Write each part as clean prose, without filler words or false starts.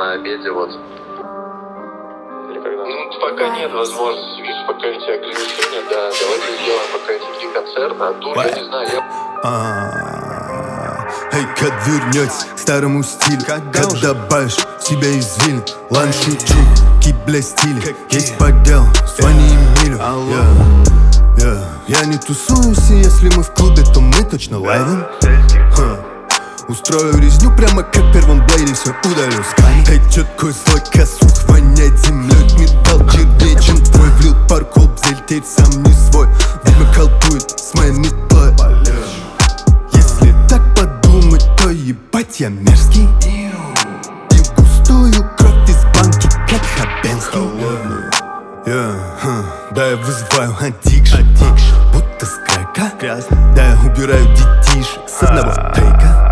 на обеде вот. Ну, пока нет возможности, видишь, пока эти ограничения, да, давайте сделаем пока эти 3 концерта, а тут, я не знаю, Эй, как вернется к старому стилю, когда добавишь себя извилин, ланшучу, кибля стиля, есть поддел, звони Эмилю. Я не тусуюсь, и если мы в клубе, то мы точно лайвим. Устрою резню прямо как в первом блейде, все удалю с камень. Эй, чё такой злой косух, воняет землей, металл чернее, чем твой. Влил пару колб, теперь сам не свой. Время колдует с моей метлой. Если так подумать, то ебать я мерзкий. И густую кровь из банки, как Хабенский. Да, я вызываю аддикшн, будто с крэка. Да, я убираю детишек с одного тейка.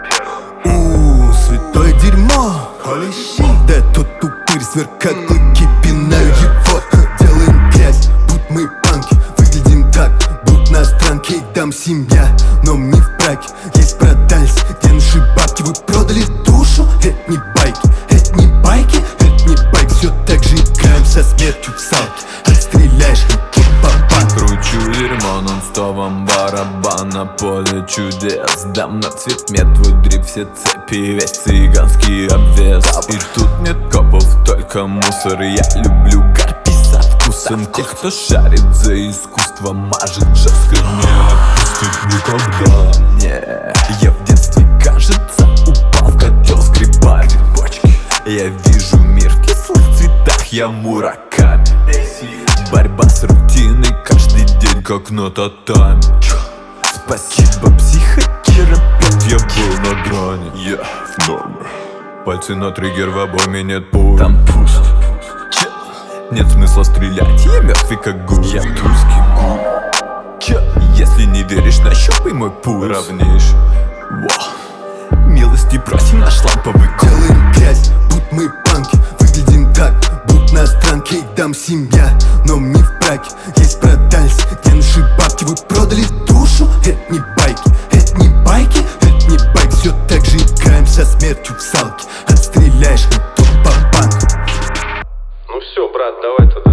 Святое дерьмо, да, тот упырь сверкает клыки, пинаю его. Делаем грязь, будь мы панки, выглядим так, будь на странке. И там семья, но мы в браке. Есть продались, где наши бабки. Вы продали душу, это не байки, это не байки, это не байк. Все так же играем со смертью в салке. Отстреляешь, и бабан. Кручу дерьмо нон-стопом, барабан на поле чудес. Дам на цвет мне твой дрип, все цепи, весь цыганский обвес. И тут нет копов, только мусор. Я люблю гарпи со вкусом тех, кто шарит за искусство, мажет жестко, не отпустит никогда. Не, я в детстве, кажется, упал в котел с грибами. Я вижу мир в кислых цветах, я Мураками. Борьба с рутиной каждый день, как на татами. Спасибо, психотерапевт, я был на грани. Я в норме. Пальцы на триггер, в обойме нет пуль. Там пусто. Нет смысла стрелять, я мертвый как гуль. Я тульский гуль. Если не веришь, нащупай мой пульс. Равнейший. Милости просим, наш ламповый кол. Делаем грязь, будь мы панки, выглядим так, будь на странке. И там семья, но мы в браке. Есть продались, где наши бабки. Вы продали душу, это не байки, это не байки, это не байк. Все так же играем со смертью в салке. Отстреляешь, но тут по банку. ну все, брат, давай тогда.